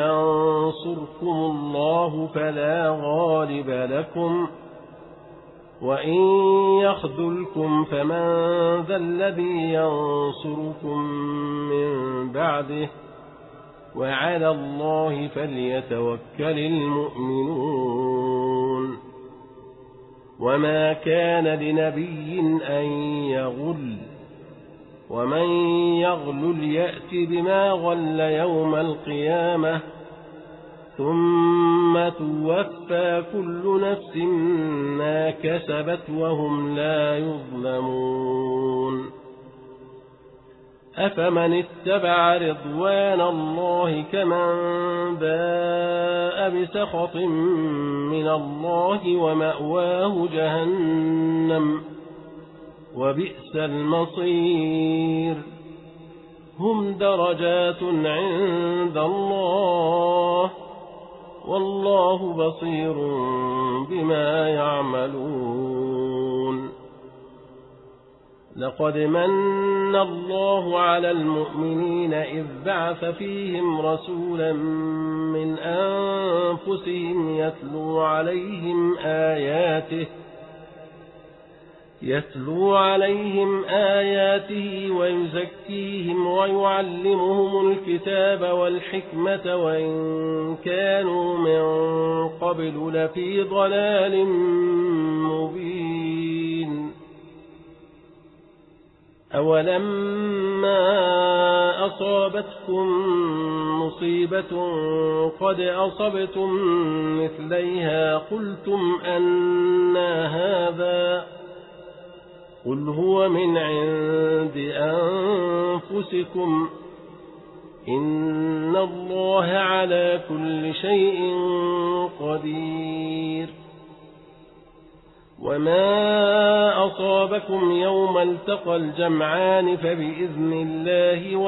ينصركم الله فلا غالب لكم وإن يخذلكم فمن ذا الذي ينصركم من بعده وعلى الله فليتوكل المؤمنون وما كان لنبي أن يغل ومن يغل يأت بما غل يوم القيامة ثم توفى كل نفس ما كسبت وهم لا يظلمون أفمن اتبع رضوان الله كمن باء بسخط من الله ومأواه جهنم وبئس المصير هم درجات عند الله والله بصير بما يعملون لقد من الله على المؤمنين إذ بعث فيهم رسولا من أنفسهم يتلو عليهم آياته ويزكيهم ويعلمهم الكتاب والحكمة وإن كانوا من قبل لفي ضلال مبين أولما أصابتكم مصيبة قد أصبتم مثليها قلتم أنى هذا قل هو من عند أنفسكم إن الله على كل شيء قدير وما أصابكم يوم التقى الجمعان فبإذن الله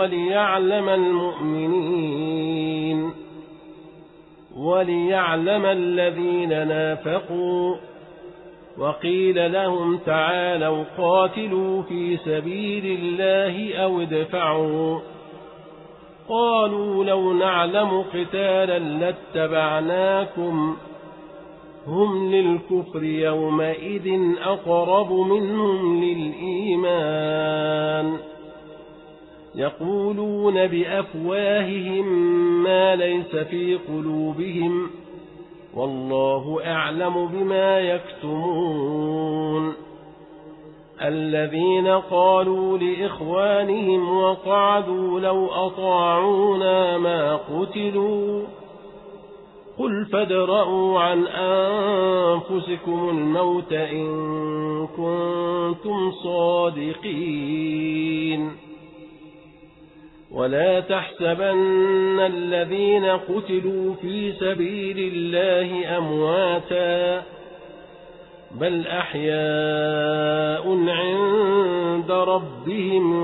وليعلم الذين نافقوا وقيل لهم تعالوا قاتلوا في سبيل الله أو ادفعوا قالوا لو نعلم قتالا لاتبعناكم هم للكفر يومئذ أقرب منهم للإيمان يقولون بأفواههم ما ليس في قلوبهم والله أعلم بما يكتمون الذين قالوا لإخوانهم وقعدوا لو أطاعونا ما قتلوا قل فادرءوا عن أنفسكم الموت إن كنتم صادقين ولا تحسبن الذين قتلوا في سبيل الله أمواتا بل أحياء عند ربهم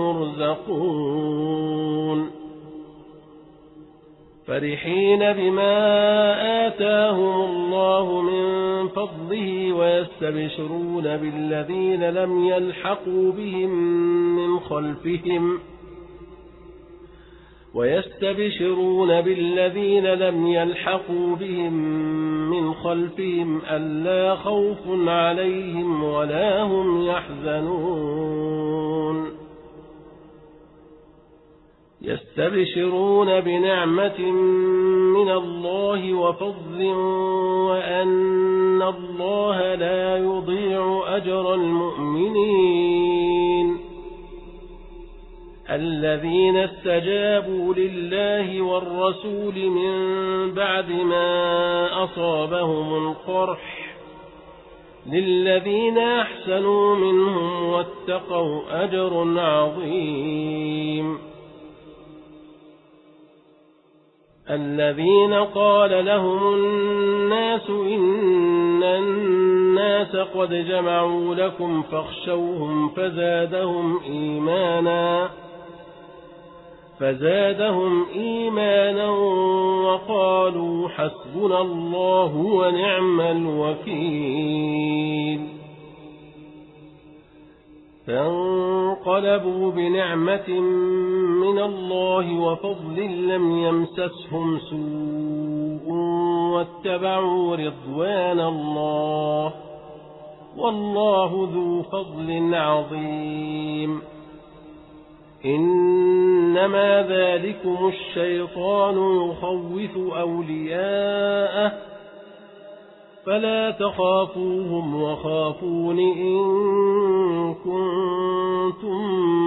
يرزقون فرحين بما آتاهم الله من فضله ويستبشرون بالذين لم يلحقوا بهم من خلفهم ألا خوف عليهم ولا هم يحزنون يستبشرون بنعمة من الله وفضل وأن الله لا يضيع أجر المؤمنين الذين استجابوا لله والرسول من بعد ما أصابهم القرح للذين أحسنوا منهم واتقوا أجر عظيم الذين قال لهم الناس إن الناس قد جمعوا لكم فاخشوهم فزادهم إيمانا وقالوا حسبنا الله ونعم الوكيل فانقلبوا بنعمة من الله وفضل لم يمسسهم سوء واتبعوا رضوان الله والله ذو فضل عظيم. إنما ذلكم الشيطان يخوف أولياءه فلا تخافوهم وخافون إن كنتم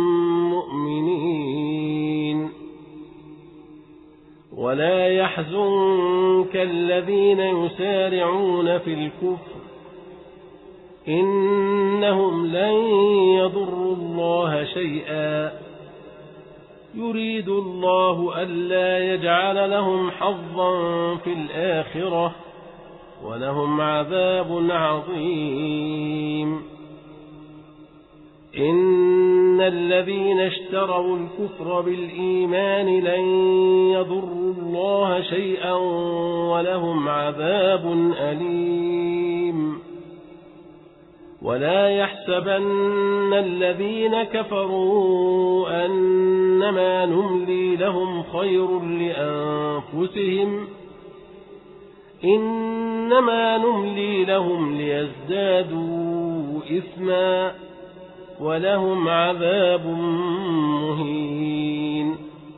مؤمنين. ولا يحزنك الذين يسارعون في الكفر إنهم لن يضروا الله شيئا يريد الله ألا يجعل لهم حظا في الآخرة ولهم عذاب عظيم. إن الذين اشتروا الكفر بالإيمان لن يضروا الله شيئا ولهم عذاب أليم. ولا يحسبن الذين كفروا أنما نملي لهم خير لأنفسهم إنما نملي لهم ليزدادوا إثما ولهم عذاب مهين.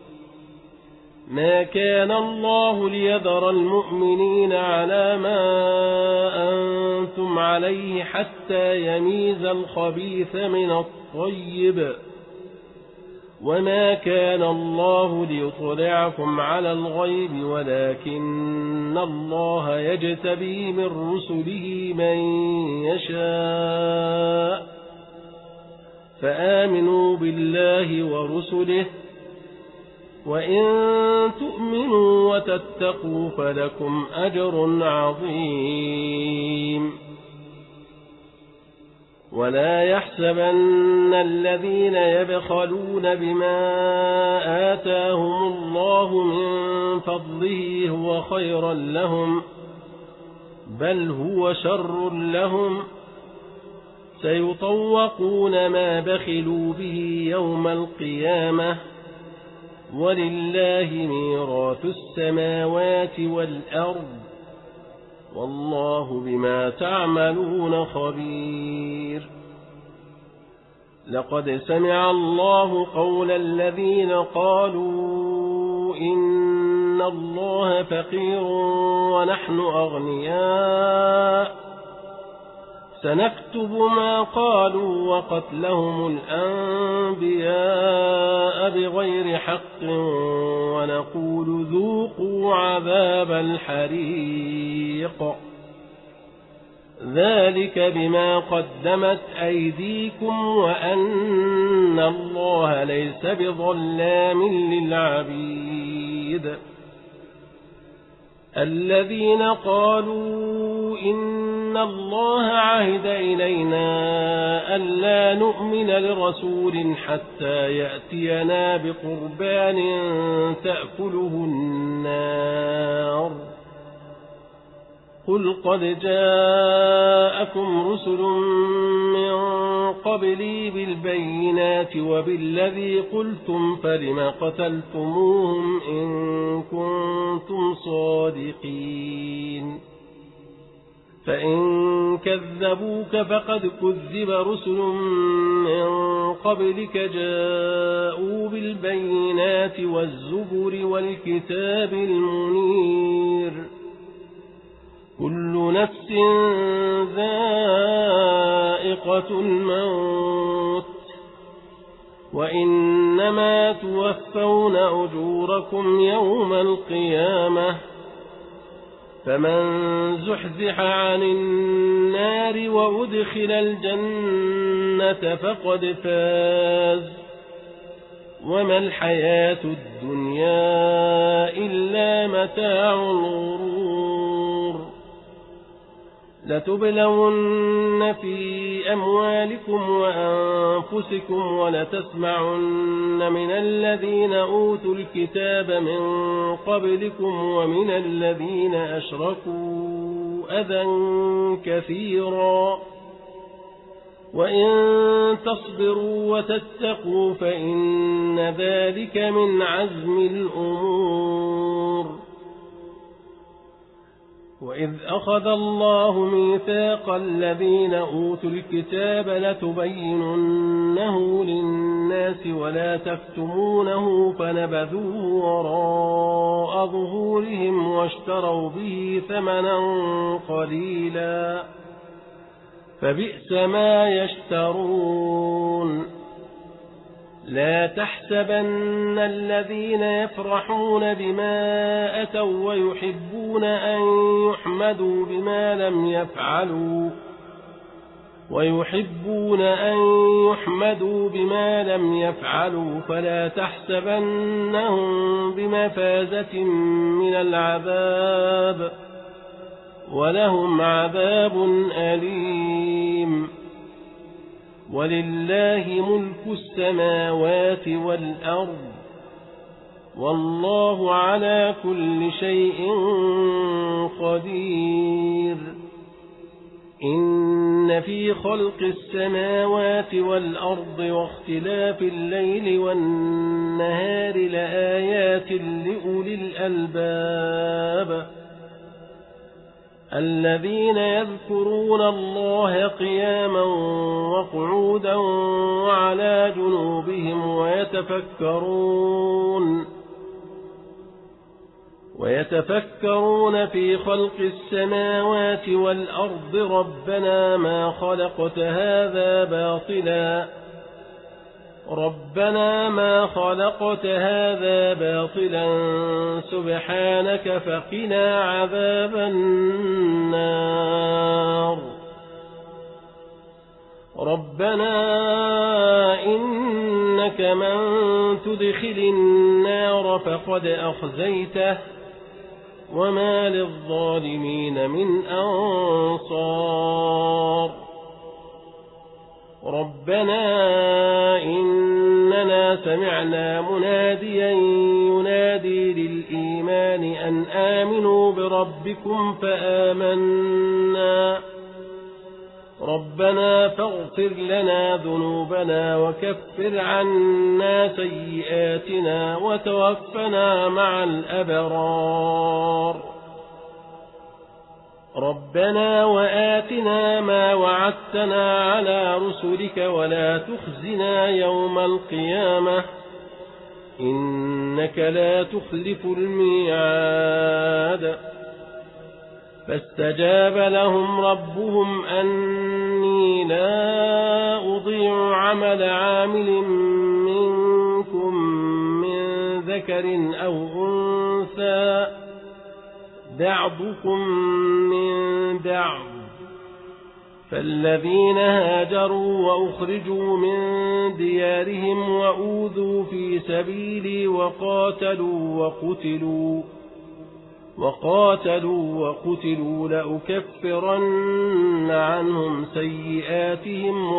ما كان الله ليذر المؤمنين على ما أنتم عليه حتى يميز الخبيث من الطيب وما كان الله ليطلعكم على الغيب ولكن الله يجتبي من رسله من يشاء فآمنوا بالله ورسله وإن تؤمنوا وتتقوا فلكم أجر عظيم. ولا يحسبن الذين يبخلون بما آتاهم الله من فضله هو خيرا لهم بل هو شر لهم سيطوقون ما بخلوا به يوم القيامة ولله ميراث السماوات والأرض والله بما تعملون خبير. لقد سمع الله قول الذين قالوا إن الله فقير ونحن أغنياء سنكتب ما قالوا وقتلهم الأنبياء بغير حق ونقول ذوقوا عذاب الحريق ذلك بما قدمت أيديكم وأن الله ليس بظلام للعبيد. الذين قالوا إن الله عهد إلينا ألا نؤمن لرسول حتى يأتينا بقربان تأكله النار قل قد جاءكم رسل من قبلي بالبينات وبالذي قلتم فلم قتلتموهم إن كنتم صادقين. فإن كذبوك فقد كذب رسل من قبلك جاءوا بالبينات والزبر والكتاب المنير كل نفس ذائقة الموت وإنما توفون أجوركم يوم القيامة فمن زحزح عن النار وأدخل الجنة فقد فاز وما الحياة الدنيا إلا متاع الغرور. لتبلون في أموالكم وأنفسكم ولتسمعن من الذين أوتوا الكتاب من قبلكم ومن الذين أشركوا أذى كثيرا وإن تصبروا وتتقوا فإن ذلك من عزم الأمور. وإذ أخذ الله ميثاق الذين أوتوا الكتاب لتبيننه للناس ولا تكتمونه فنبذوه وراء ظهورهم واشتروا به ثمنا قليلا فبئس ما يشترون لا تحسبن الذين يفرحون بما أتوا ويحبون أن يحمدوا بما لم يفعلوا فلا تحسبنهم بمفازة من العذاب ولهم عذاب أليم ولله ملك السماوات والأرض والله على كل شيء قدير إن في خلق السماوات والأرض واختلاف الليل والنهار لآيات لأولي الألباب الذين يذكرون الله قياما وقعودا وعلى جنوبهم ويتفكرون في خلق السماوات والأرض ربنا ما خلقت هذا باطلا سبحانك فقنا عذاب النار ربنا إنك من تدخل النار فقد أخزيته وما للظالمين من أنصار ربنا إننا سمعنا مناديا ينادي للإيمان أن آمنوا بربكم فآمنا ربنا فاغفر لنا ذنوبنا وكفر عنا سيئاتنا وتوفنا مع الأبرار ربنا وآتنا ما وعدتنا على رسلك ولا تخزنا يوم القيامة إنك لا تخلف الميعاد فاستجاب لهم ربهم أني لا أضيع عمل عامل منكم من ذكر أو أنثى بعضكم من بعض فالذين هاجروا وأخرجوا من ديارهم وأوذوا في سبيلي وقاتلوا وقتلوا لأكفرن عنهم سيئاتهم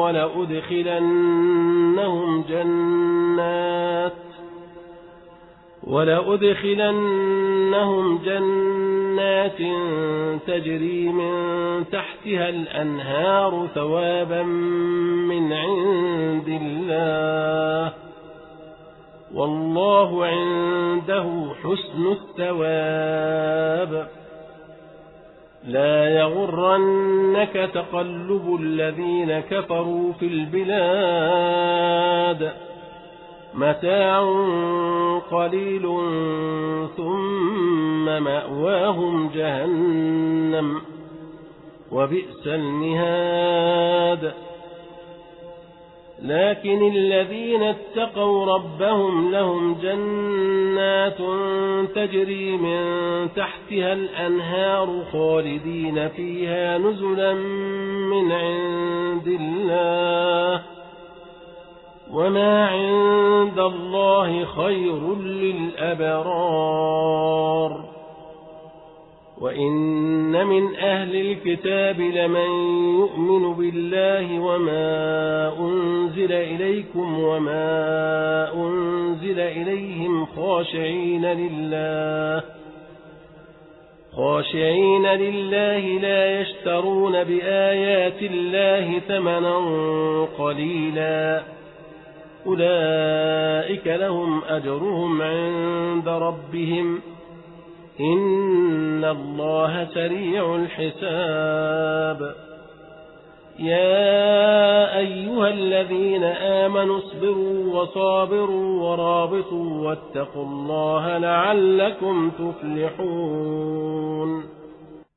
ولأدخلنهم جنات تجري من تحتها الأنهار ثوابا من عند الله والله عنده حسن الثواب لا يغرنك تقلب الذين كفروا في البلاد متاع قليل ثم مأواهم جهنم وبئس المهاد لكن الذين اتقوا ربهم لهم جنات تجري من تحتها الأنهار خالدين فيها نزلا من عند الله وما عند الله خير للأبرار وإن من أهل الكتاب لمن يؤمن بالله وما أنزل إليكم وما أنزل إليهم خاشعين لله لا يشترون بآيات الله ثمنا قليلا أولئك لهم أجرهم عند ربهم إن الله سريع الحساب يا أيها الذين آمنوا اصبروا وصابروا ورابطوا واتقوا الله لعلكم تفلحون